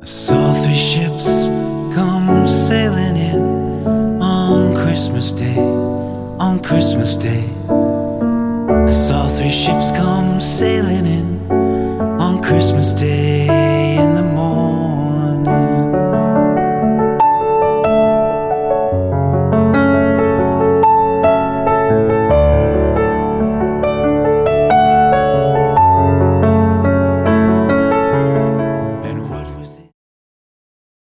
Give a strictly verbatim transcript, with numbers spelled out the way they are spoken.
I saw three ships come sailing in on Christmas Day, on Christmas Day. I saw three ships come sailing in on Christmas Day.